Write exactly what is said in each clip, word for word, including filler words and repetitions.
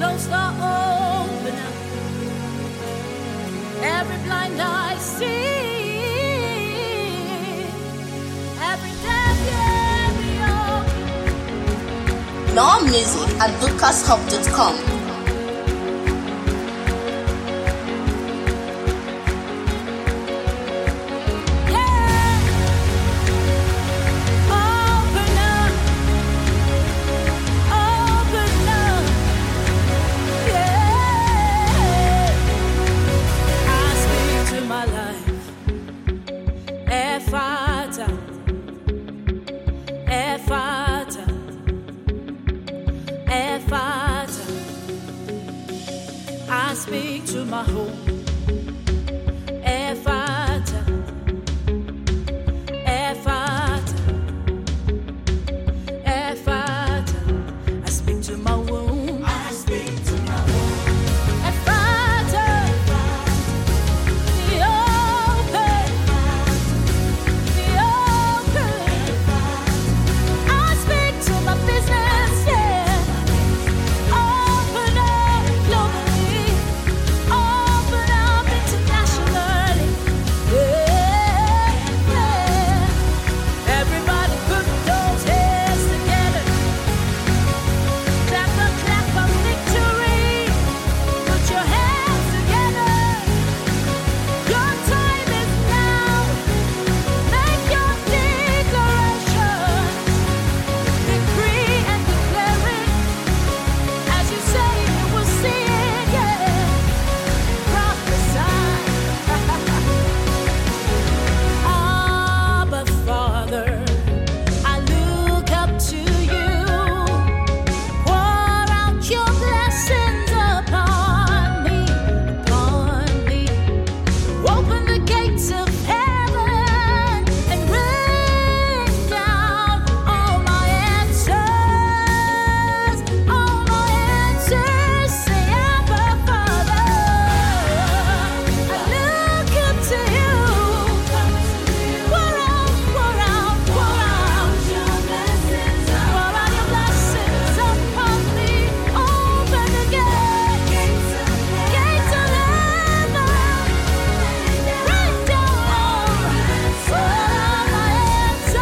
closed door open up. Every blind eye see. Every deaf ear be open. More music at lucas hub dot com. I speak to my home. Ephata, Ephata, Ephata. I speak to my womb. I speak to my womb. Ephata, be open, be open. I speak to my business, yeah. Open up globally. Open up internationally. Yeah, yeah. Everybody put those hands together. Clap a clap of victory. Put your hands together. Your time is now. Make your declaration. Decree and declare it. As you say, you will see it, yeah. Prophesy. Abba, Father, I look up to you. Pour out your blessings upon me, upon me. Open the gates of heaven and rain down all my answers, all my answers. Say, Abba, Father, I look up to you. Pour out, pour out, pour out your blessings, pour out your blessings upon me. Open the gates, gates of heaven, rain down all my answers.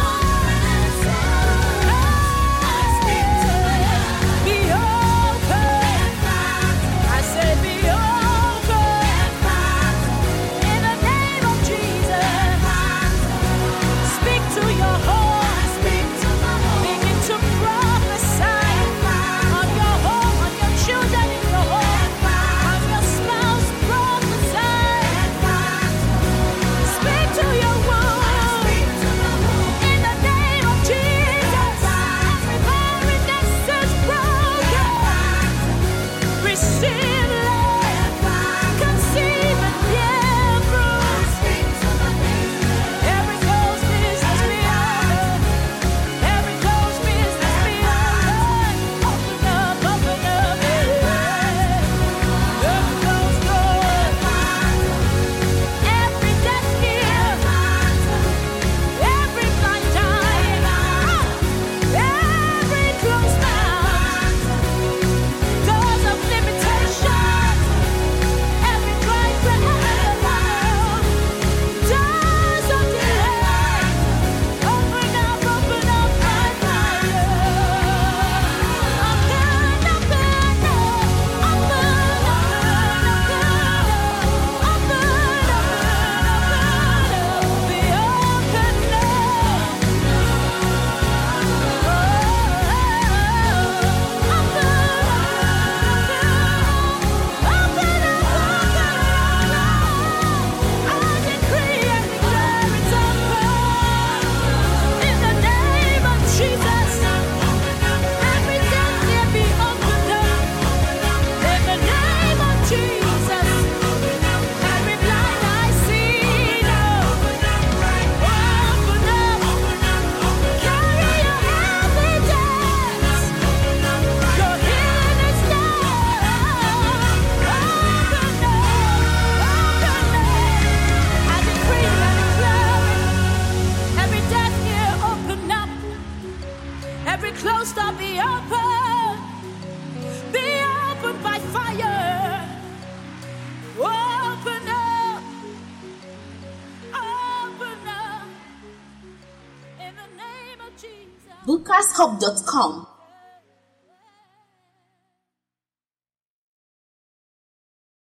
Be open. I say be open. In the name of Jesus. Speak to your home. Begin to prophesy on your home, on your children in your home, on your spouse. Prophesy. Speak to your womb. In the name of Jesus. Every barrenness is broken. Receive life. Conceive and bear fruit. Every closed business be open. Every closed business be open. Open up, open up, yeah. Every closed door. Every deaf ear. Every blind eye. Every closed mouth. Doors of limitation. Every dry ground. Doors of delay. Open up, open up, my fire. Open, open, open, open, open, be open I decree and declare it's open. In the name of Jesus. Every deaf ear be opened up. In the name of Jesus. Every blind eye see now. Open up. Carry your evidence. Your healing is now. Open up. Open up. I decree and declare it. Every deaf ear open up. Every closed door be open. Be open. bookers hub dot com.